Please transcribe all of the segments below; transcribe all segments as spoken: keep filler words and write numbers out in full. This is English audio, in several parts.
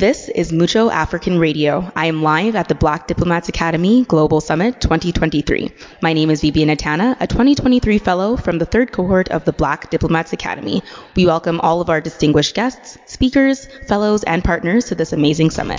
This is Mucho African Radio. I am live at the Black Diplomats Academy Global Summit twenty twenty-three. My name is Vivian Atana, a twenty twenty-three fellow from the third cohort of the Black Diplomats Academy. We welcome all of our distinguished guests, speakers, fellows, and partners to this amazing summit.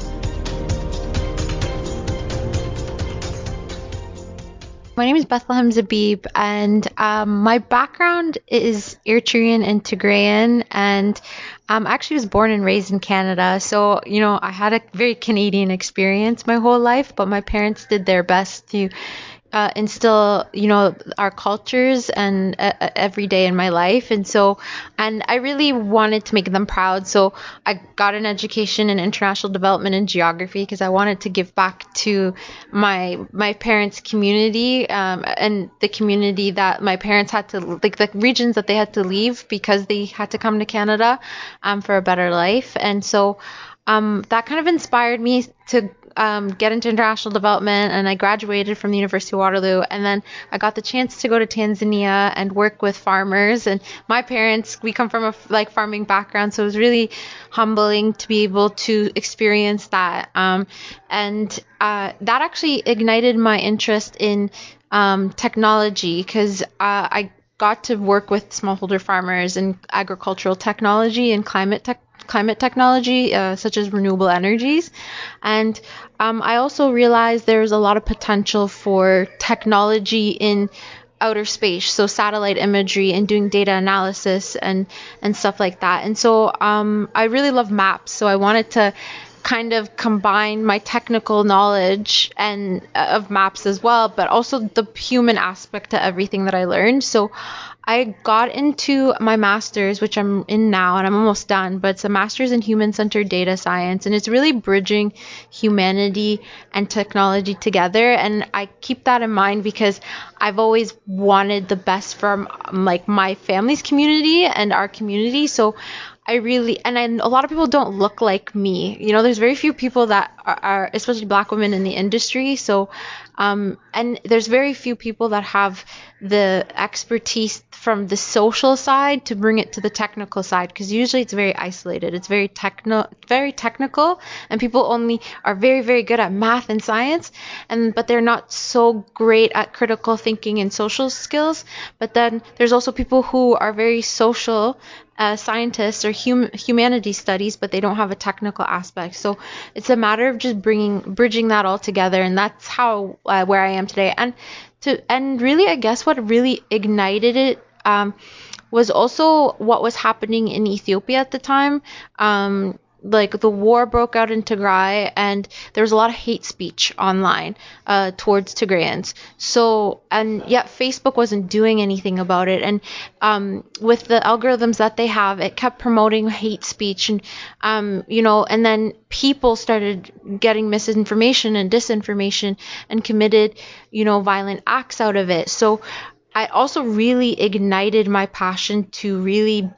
My name is Bethlehem Zabib, and um, my background is Eritrean and Tigrayan, and um, I actually was born and raised in Canada. So, you know, I had a very Canadian experience my whole life, but my parents did their best to uh, instill, you know, our cultures and uh, every day in my life. And so, and I really wanted to make them proud. So I got an education in international development and geography because I wanted to give back to my my parents' community um, and the community that my parents had to, like the regions that they had to leave because they had to come to Canada um, for a better life. And so um, that kind of inspired me to um, get into international development, and I graduated from the University of Waterloo, and then I got the chance to go to Tanzania and work with farmers. And my parents, we come from a like farming background, so it was really humbling to be able to experience that. Um, and uh, that actually ignited my interest in um, technology because uh, I got to work with smallholder farmers in agricultural technology and climate tech. climate technology, uh, such as renewable energies. And um, I also realized there's a lot of potential for technology in outer space, so satellite imagery and doing data analysis and, and stuff like that. And so um, I really love maps, so I wanted to kind of combine my technical knowledge and uh, of maps as well, but also the human aspect to everything that I learned. So I got into my master's, which I'm in now, and I'm almost done, but it's a master's in human-centered data science, and it's really bridging humanity and technology together. And I keep that in mind because I've always wanted the best for like my family's community and our community. So I really, and I, a lot of people don't look like me. You know, there's very few people that are, are especially Black women in the industry. So, um, and there's very few people that have the expertise from the social side to bring it to the technical side, because usually it's very isolated. It's very techno, very technical, and people only are very, very good at math and science, and but they're not so great at critical thinking and social skills. But then there's also people who are very social uh, scientists or hum- humanity studies, but they don't have a technical aspect. So it's a matter of just bringing, bridging that all together, and that's how uh, where I am today. And to and really, I guess what really ignited it um, was also what was happening in Ethiopia at the time. Um, like the war broke out in Tigray, and there was a lot of hate speech online uh, towards Tigrayans. So, and yet Facebook wasn't doing anything about it. And um, with the algorithms that they have, it kept promoting hate speech, and um, you know, and then people started getting misinformation and disinformation and committed, you know, violent acts out of it. So I also really ignited my passion to really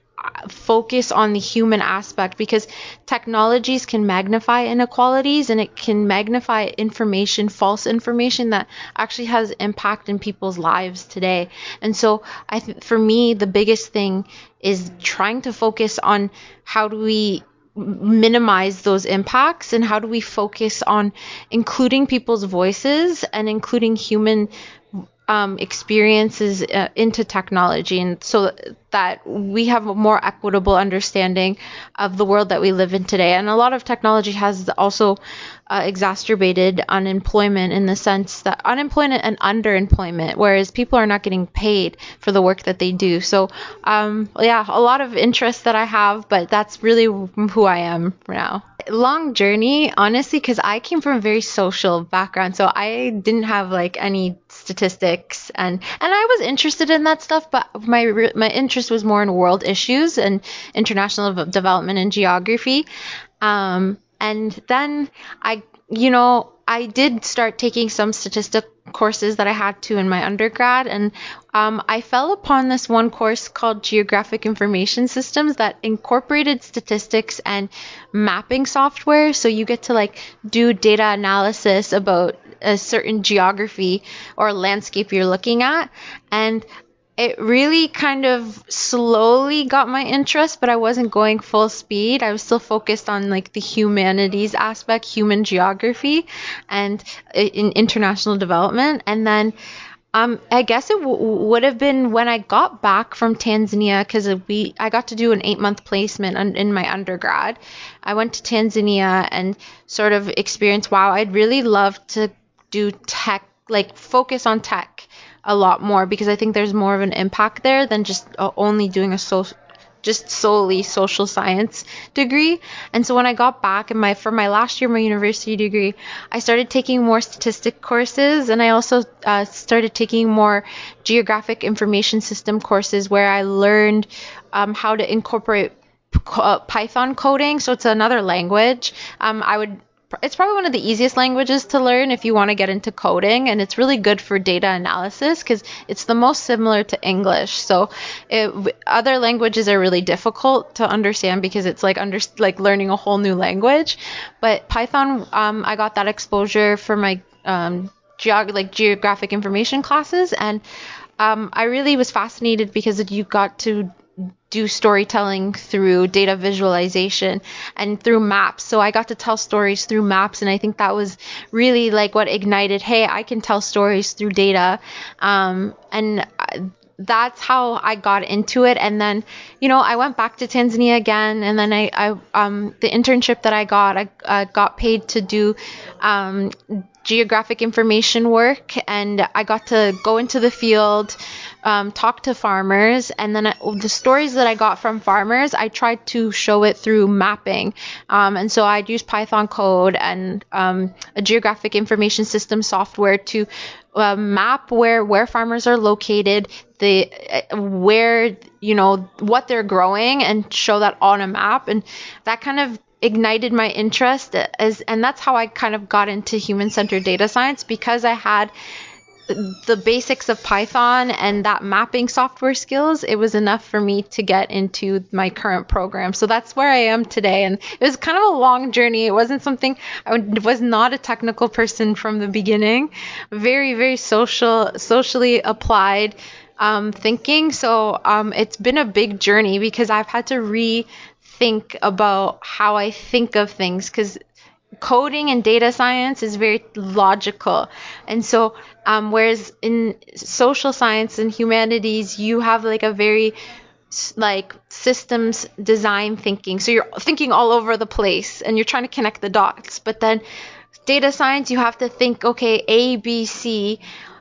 focus on the human aspect, because technologies can magnify inequalities, and it can magnify information, false information that actually has impact in people's lives today. And so I think for me, the biggest thing is trying to focus on how do we minimize those impacts, and how do we focus on including people's voices and including human um, experiences uh, into technology, and so that we have a more equitable understanding of the world that we live in today. And a lot of technology has also uh, exacerbated unemployment, in the sense that unemployment and underemployment, whereas people are not getting paid for the work that they do. So um, yeah, a lot of interest that I have, but that's really who I am for now. Long journey, honestly, because I came from a very social background, so I didn't have like any statistics, and and I was interested in that stuff, but my my interest was more in world issues and international development and geography. Um, and then I, you know, I did start taking some statistic courses that I had to in my undergrad, and um, I fell upon this one course called Geographic Information Systems that incorporated statistics and mapping software. So you get to like do data analysis about a certain geography or landscape you're looking at. And it really kind of slowly got my interest, but I wasn't going full speed. I was still focused on like the humanities aspect, human geography, and in international development. And then um, I guess it w- would have been when I got back from Tanzania, because we I got to do an eight month placement un- in my undergrad. I went to Tanzania and sort of experienced, wow, I'd really love to do tech, like focus on tech a lot more, because I think there's more of an impact there than just uh, only doing a social just solely social science degree. And so when I got back in my for my last year of my university degree, I started taking more statistic courses, and I also uh, started taking more geographic information system courses where I learned um, how to incorporate uh, Python coding. So it's another language. Um, I would it's probably one of the easiest languages to learn if you want to get into coding, and it's really good for data analysis because it's the most similar to English. So it, other languages are really difficult to understand because it's like under like learning a whole new language. But Python, um, I got that exposure for my um, geog like geographic information classes, and um, I really was fascinated because you got to do storytelling through data visualization and through maps. So I got to tell stories through maps, and I think that was really like what ignited, hey, I can tell stories through data. Um, and that's how I got into it. And then, you know, I went back to Tanzania again, and then I, I um, the internship that I got, I, I got paid to do um, geographic information work, and I got to go into the field, um, talk to farmers, and then I, the stories that I got from farmers, I tried to show it through mapping. Um, and so I'd use Python code and um, a geographic information system software to uh, map where where farmers are located, the uh, where you know what they're growing, and show that on a map. And that kind of ignited my interest as, and that's how I kind of got into human-centered data science, because I had the basics of Python and that mapping software skills. It was enough for me to get into my current program. So that's where I am today. And it was kind of a long journey. It wasn't something, I was not a technical person from the beginning. Very, very social, socially applied um, thinking. So um, it's been a big journey because I've had to rethink about how I think of things, because coding and data science is very logical. And so um, whereas in social science and humanities, you have like a very like systems design thinking. So you're thinking all over the place and you're trying to connect the dots. But then data science, you have to think, okay, A, B, C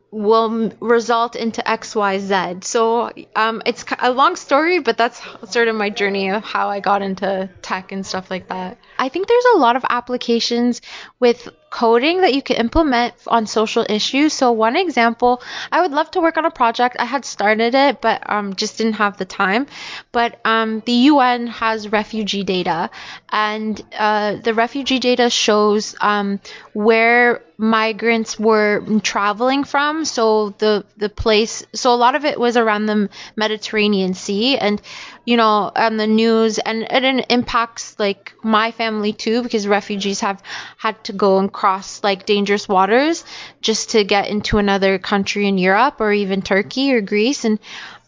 will result into X, Y, Z. So um, it's a long story, but that's sort of my journey of how I got into tech and stuff like that. I think there's a lot of applications with coding that you can implement on social issues. So one example, I would love to work on a project. I had started it, but um, just didn't have the time. But um, the U N has refugee data, and uh, the refugee data shows um, where migrants were traveling from. So the the place, so a lot of it was around the Mediterranean Sea, and you know, on the news, and, and it impacts like my family too, because refugees have had to go and cross like dangerous waters just to get into another country in Europe or even Turkey or Greece. And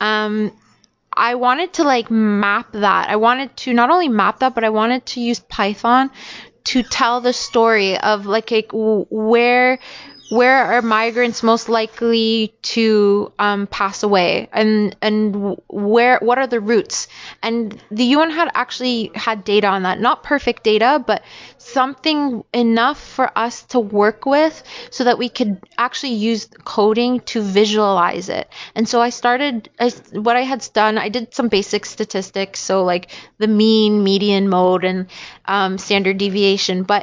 um I wanted to like map that. I wanted to not only map that, but I wanted to use Python to tell the story of like, like where where are migrants most likely to um, pass away, and and where what are the routes. And the U N had actually had data on that, not perfect data, but something enough for us to work with so that we could actually use coding to visualize it. And so I started, I, what I had done, I did some basic statistics, so like the mean, median, mode, and um, standard deviation, but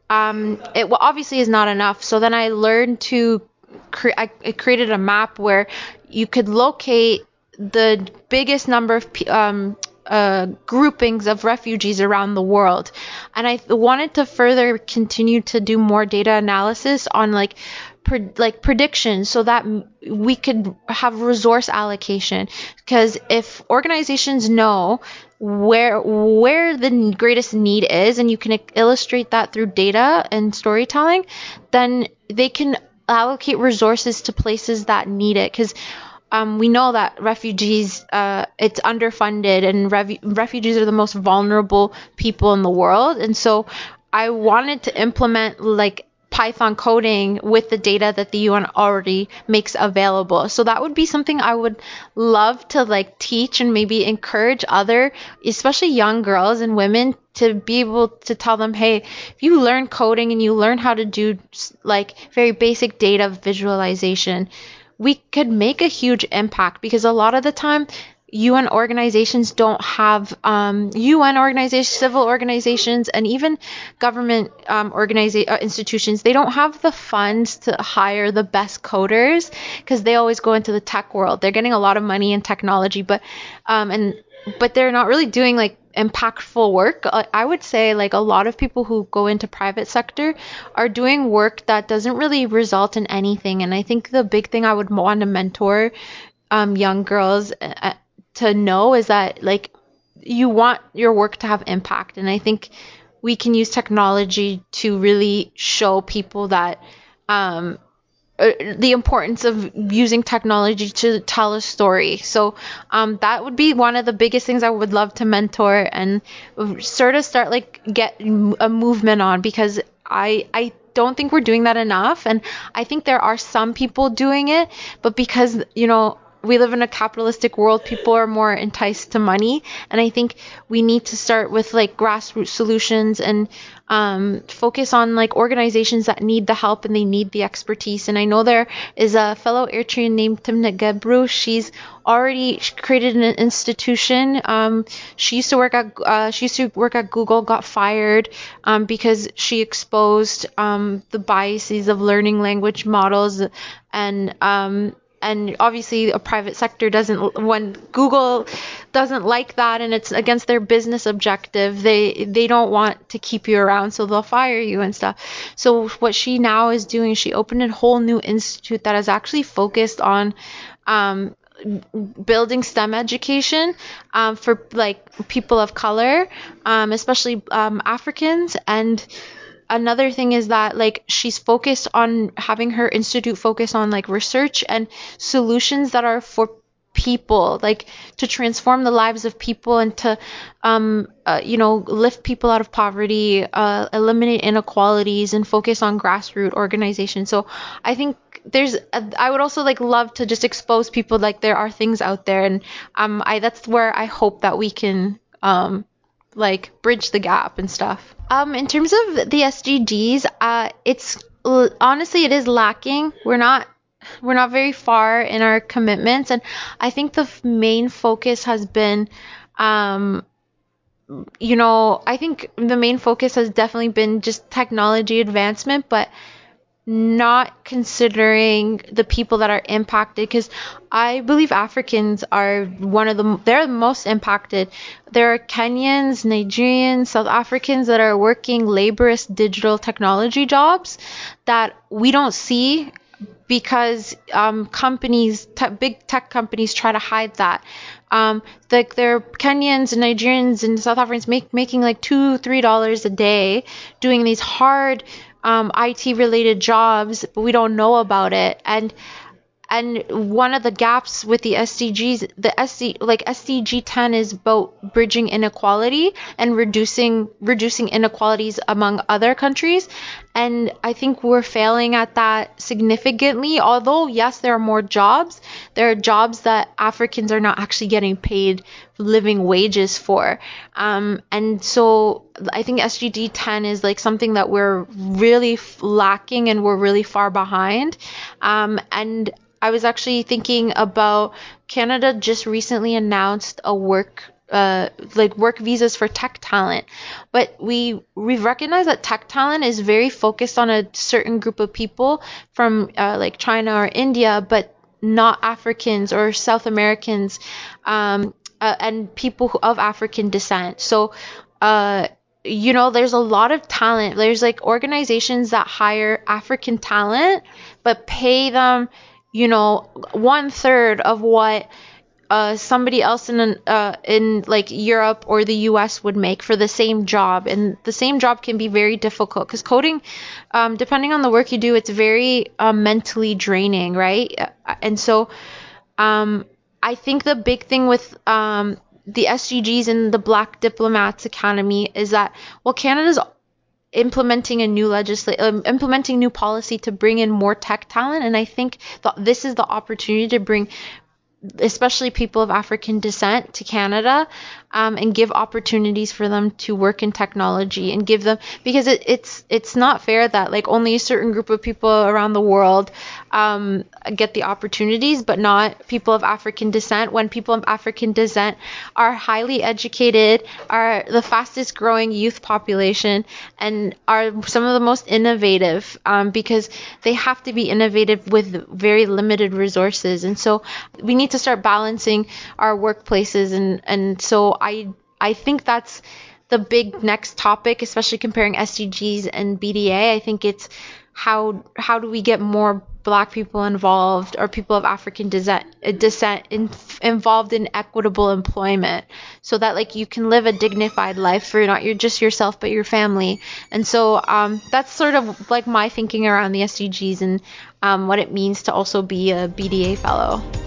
um, it obviously is not enough. So then I learned to, cre- I, I created a map where you could locate the biggest number of um, uh, groupings of refugees around the world. And I wanted to further continue to do more data analysis on like Pre- like predictions, so that we could have resource allocation. Because if organizations know where where the greatest need is, and you can illustrate that through data and storytelling, then they can allocate resources to places that need it. Because um, we know that refugees, uh, it's underfunded, and rev- refugees are the most vulnerable people in the world. And so I wanted to implement like Python coding with the data that the U N already makes available. So that would be something I would love to like teach and maybe encourage other, especially young girls and women, to be able to tell them, hey, if you learn coding and you learn how to do like very basic data visualization, we could make a huge impact. Because a lot of the time U N organizations don't have um, U N organizations, civil organizations, and even government um, organiza- uh, institutions, they don't have the funds to hire the best coders, because they always go into the tech world. They're getting a lot of money in technology, but um, and but they're not really doing like impactful work. Uh, I would say like a lot of people who go into private sector are doing work that doesn't really result in anything. And I think the big thing I would want to mentor um, young girls uh, to know is that like you want your work to have impact. And I think we can use technology to really show people that um, uh, the importance of using technology to tell a story. So um, that would be one of the biggest things I would love to mentor and sort of start like get a movement on, because I I don't think we're doing that enough. And I think there are some people doing it, but because, you know, we live in a capitalistic world, people are more enticed to money. And I think we need to start with like grassroots solutions and um, focus on like organizations that need the help and they need the expertise. And I know there is a fellow Eritrean named Timnit Gebru. She's already created an institution. Um, she used to work at uh, she used to work at Google, got fired um, because she exposed um, the biases of learning language models. And um, and obviously a private sector doesn't, when Google doesn't like that and it's against their business objective, they they don't want to keep you around, so they'll fire you and stuff. So what she now is doing, she opened a whole new institute that is actually focused on um, building STEM education um, for like people of color, um, especially um, Africans. And another thing is that like she's focused on having her institute focus on like research and solutions that are for people, like to transform the lives of people and to um uh, you know, lift people out of poverty, uh, eliminate inequalities, and focus on grassroots organizations. So I think there's a, I would also like love to just expose people like there are things out there. And um I that's where I hope that we can um like bridge the gap and stuff. Um, in terms of the S D Gs, uh, it's honestly it is lacking. We're not we're not very far in our commitments, and I think the f- main focus has been, um, you know, I think the main focus has definitely been just technology advancement, but not considering the people that are impacted, because I believe Africans are one of the they're the most impacted. There are Kenyans, Nigerians, South Africans that are working laborious digital technology jobs that we don't see because um, companies, te- big tech companies, try to hide that. Um, like there are Kenyans and Nigerians and South Africans make, making like two, three dollars a day doing these hard um, I T related jobs, but we don't know about it. And and one of the gaps with the S D Gs, the S D like S D G ten is about bridging inequality and reducing reducing inequalities among other countries. And I think we're failing at that significantly. Although yes, there are more jobs, there are jobs that Africans are not actually getting paid living wages for. Um, and so I think S D G ten is like something that we're really f- lacking and we're really far behind. Um, and I was actually thinking about Canada just recently announced a work uh like work visas for tech talent, but we we recognize that tech talent is very focused on a certain group of people from uh, like China or India, but not Africans or South Americans, um uh, and people who, of African descent. So uh you know, there's a lot of talent. There's like organizations that hire African talent but pay them, you know, one third of what uh, somebody else in an, uh, in like Europe or the U S would make for the same job. And the same job can be very difficult because coding, um, depending on the work you do, it's very uh, mentally draining, right? And so Um, I think the big thing with um, the S D Gs and the Black Diplomats Academy is that, well, Canada's implementing a new legislation, um, implementing new policy to bring in more tech talent, and I think that this is the opportunity to bring especially people of African descent to Canada, um, and give opportunities for them to work in technology and give them, because it, it's it's not fair that like only a certain group of people around the world um, get the opportunities, but not people of African descent, when people of African descent are highly educated, are the fastest growing youth population, and are some of the most innovative, um, because they have to be innovative with very limited resources. And so we need to start balancing our workplaces, and and so I I think that's the big next topic, especially comparing S D Gs and B D A. I think it's how how do we get more Black people involved, or people of African descent descent in, involved in equitable employment, so that like you can live a dignified life for not your just yourself but your family. And so um, that's sort of like my thinking around the S D Gs and um, what it means to also be a B D A fellow.